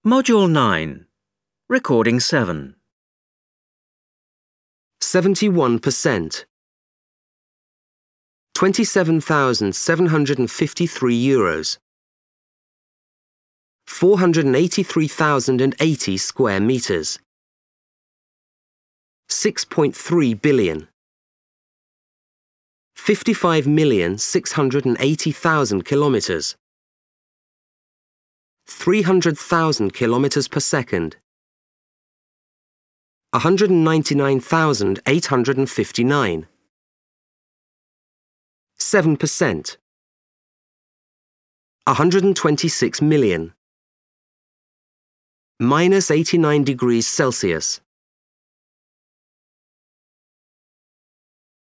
Module 9. Recording 7. 71%. €27,753. 483,080 square meters. 6.3 billion. 55,680,000 kilometers. 300,000 kilometers per second. 199,859. 7%. 126 million. -89 degrees Celsius.